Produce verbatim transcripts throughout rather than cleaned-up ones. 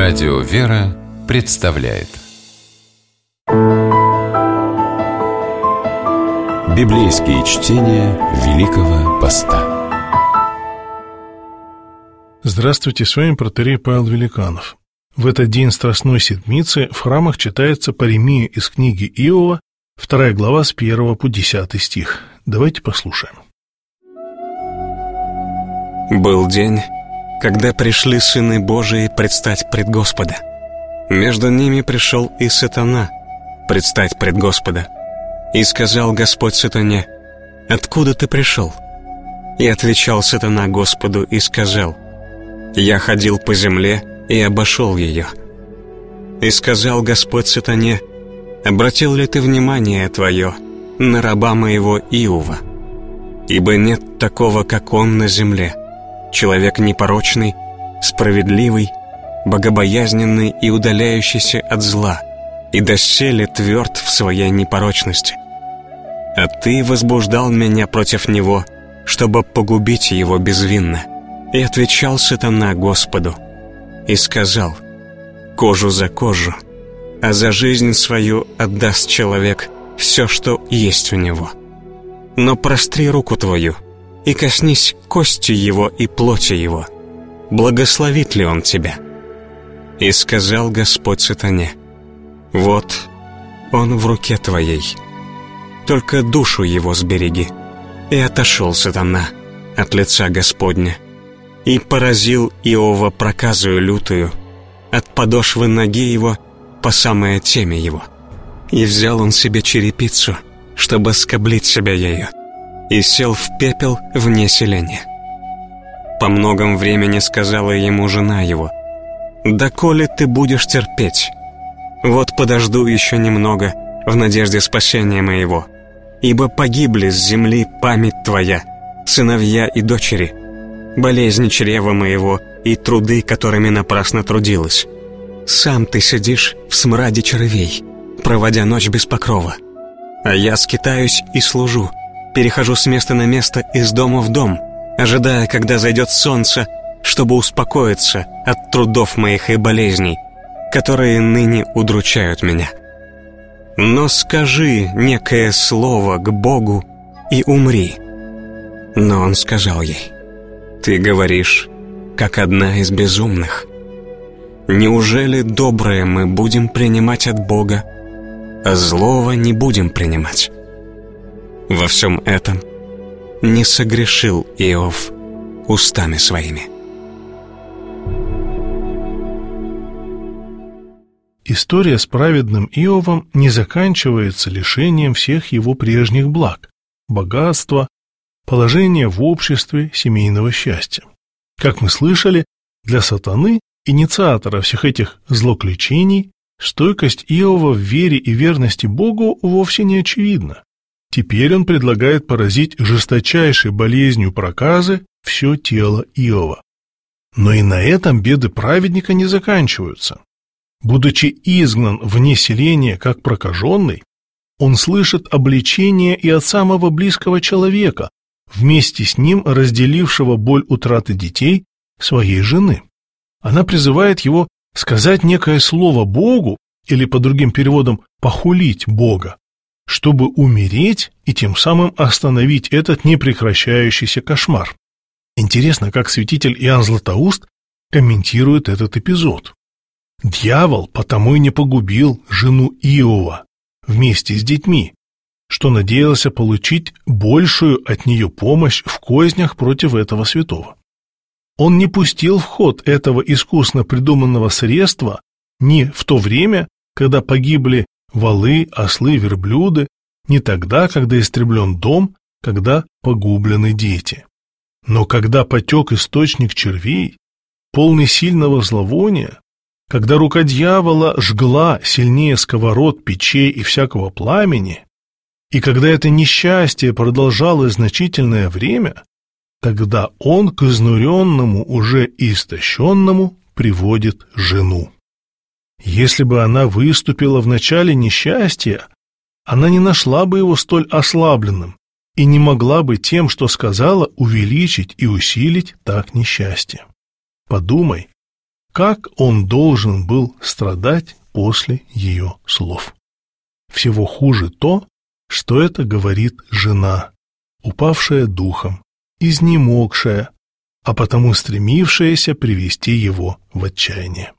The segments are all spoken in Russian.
Радио «Вера» представляет Библейские чтения Великого Поста. Здравствуйте, с вами протоиерей Павел Великанов. В этот день Страстной Седмицы в храмах читается паремия из книги Иова, вторая глава с первого по десятый стих. Давайте послушаем. Был день, когда пришли сыны Божии предстать пред Господа. Между ними пришел и сатана предстать пред Господа. И сказал Господь сатане: «Откуда ты пришел?» И отвечал сатана Господу и сказал: «Я ходил по земле и обошел ее». И сказал Господь сатане: «Обратил ли ты внимание твое на раба моего Иова? Ибо нет такого, как он на земле, человек непорочный, справедливый, богобоязненный и удаляющийся от зла, и доселе тверд в своей непорочности. А ты возбуждал меня против него, чтобы погубить его безвинно». И отвечал сатана Господу и сказал: «Кожу за кожу, а за жизнь свою отдаст человек все, что есть у него. Но простри руку твою и коснись кости его и плоти его. Благословит ли он тебя?» И сказал Господь сатане: «Вот он в руке твоей, только душу его сбереги». И отошел сатана от лица Господня и поразил Иова проказою лютую от подошвы ноги его по самое темя его. И взял он себе черепицу, чтобы скоблить себя ею, и сел в пепел вне селения. По многом времени сказала ему жена его: «Доколе ты будешь терпеть? Вот подожду еще немного в надежде спасения моего, ибо погибли с земли память твоя, сыновья и дочери, болезни чрева моего и труды, которыми напрасно трудилась. Сам ты сидишь в смраде червей, проводя ночь без покрова. А я скитаюсь и служу, перехожу с места на место, из дома в дом, ожидая, когда зайдет солнце, чтобы успокоиться от трудов моих и болезней, которые ныне удручают меня. Но скажи некое слово к Богу и умри». Но он сказал ей: «Ты говоришь, как одна из безумных. Неужели доброе мы будем принимать от Бога, а злого не будем принимать?» Во всем этом не согрешил Иов устами своими. История с праведным Иовом не заканчивается лишением всех его прежних благ, богатства, положения в обществе, семейного счастья. Как мы слышали, для сатаны, инициатора всех этих злоключений, стойкость Иова в вере и верности Богу вовсе не очевидна. Теперь он предлагает поразить жесточайшей болезнью проказы все тело Иова. Но и на этом беды праведника не заканчиваются. Будучи изгнан вне селения как прокаженный, он слышит обличение и от самого близкого человека, вместе с ним разделившего боль утраты детей, своей жены. Она призывает его сказать некое слово Богу, или по другим переводам похулить Бога, чтобы умереть и тем самым остановить этот непрекращающийся кошмар. Интересно, как святитель Иоанн Златоуст комментирует этот эпизод. «Дьявол потому и не погубил жену Иова вместе с детьми, что надеялся получить большую от нее помощь в кознях против этого святого. Он не пустил в ход этого искусно придуманного средства ни в то время, когда погибли волы, ослы, верблюды, ни тогда, когда истреблен дом, когда погублены дети. Но когда потек источник червей, полный сильного зловония, когда рука дьявола жгла сильнее сковород, печей и всякого пламени, и когда это несчастье продолжалось значительное время, тогда он к изнуренному, уже истощенному приводит жену. Если бы она выступила в начале несчастья, она не нашла бы его столь ослабленным и не могла бы тем, что сказала, увеличить и усилить так несчастье. Подумай, как он должен был страдать после ее слов. Всего хуже то, что это говорит жена, упавшая духом, изнемогшая, а потому стремившаяся привести его в отчаяние.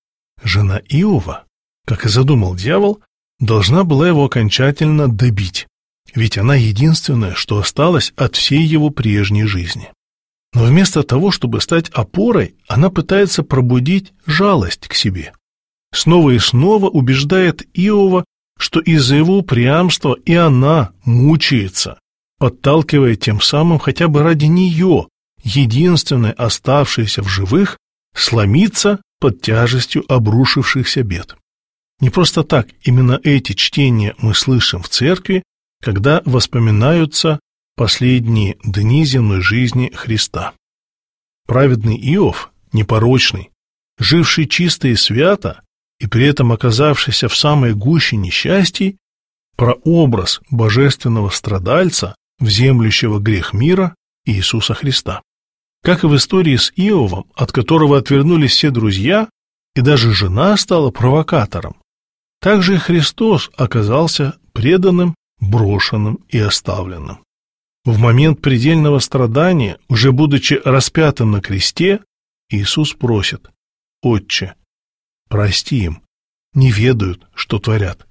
Жена Иова, как и задумал дьявол, должна была его окончательно добить, ведь она единственное, что осталось от всей его прежней жизни. Но вместо того, чтобы стать опорой, она пытается пробудить жалость к себе. Снова и снова убеждает Иова, что из-за его упрямства и она мучается, подталкивая тем самым хотя бы ради нее, единственной оставшейся в живых, сломиться под тяжестью обрушившихся бед. Не просто так именно эти чтения мы слышим в церкви, когда воспоминаются последние дни земной жизни Христа. Праведный Иов, непорочный, живший чисто и свято, и при этом оказавшийся в самой гуще несчастий, прообраз божественного страдальца, вземлющего грех мира, Иисуса Христа. Как и в истории с Иовом, от которого отвернулись все друзья, и даже жена стала провокатором, так же и Христос оказался преданным, брошенным и оставленным. В момент предельного страдания, уже будучи распятым на кресте, Иисус просит: «Отче, прости им, не ведают, что творят».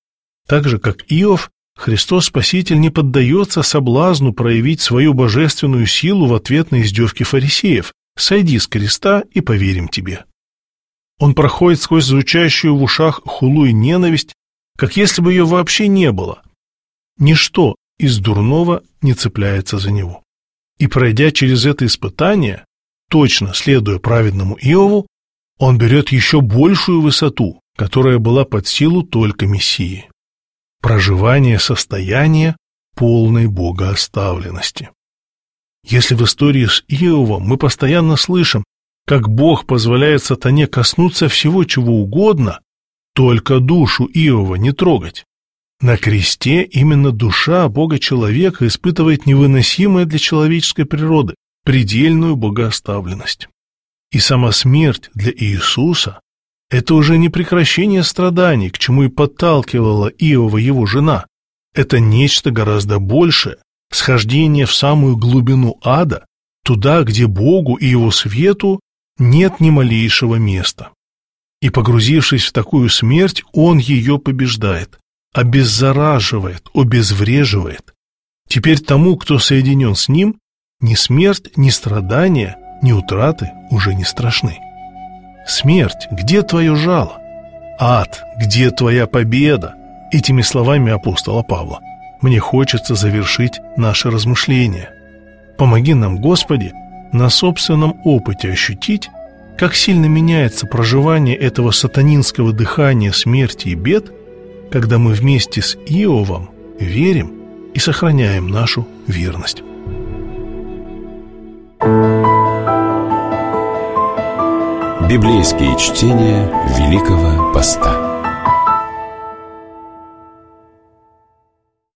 Так же, как Иов, Христос Спаситель не поддается соблазну проявить свою божественную силу в ответ на издевки фарисеев: «Сойди с креста и поверим тебе». Он проходит сквозь звучащую в ушах хулу и ненависть, как если бы ее вообще не было. Ничто из дурного не цепляется за него. И пройдя через это испытание, точно следуя праведному Иову, он берет еще большую высоту, которая была под силу только Мессии. Проживание состояния полной богооставленности. Если в истории с Иовом мы постоянно слышим, как Бог позволяет сатане коснуться всего чего угодно, только душу Иова не трогать. На кресте именно душа Бога-человека испытывает невыносимое для человеческой природы предельную богооставленность. И сама смерть для Иисуса – это уже не прекращение страданий, к чему и подталкивала Иова его жена. Это нечто гораздо большее, схождение в самую глубину ада, туда, где Богу и его свету нет ни малейшего места. И погрузившись в такую смерть, он ее побеждает, обеззараживает, обезвреживает. Теперь тому, кто соединен с ним, ни смерть, ни страдания, ни утраты уже не страшны. Смерть, где твое жало? Ад, где твоя победа? Этими словами апостола Павла мне хочется завершить наши размышления. Помоги нам, Господи, на собственном опыте ощутить, как сильно меняется проживание этого сатанинского дыхания смерти и бед, когда мы вместе с Иовом верим и сохраняем нашу верность. Библейские чтения Великого Поста.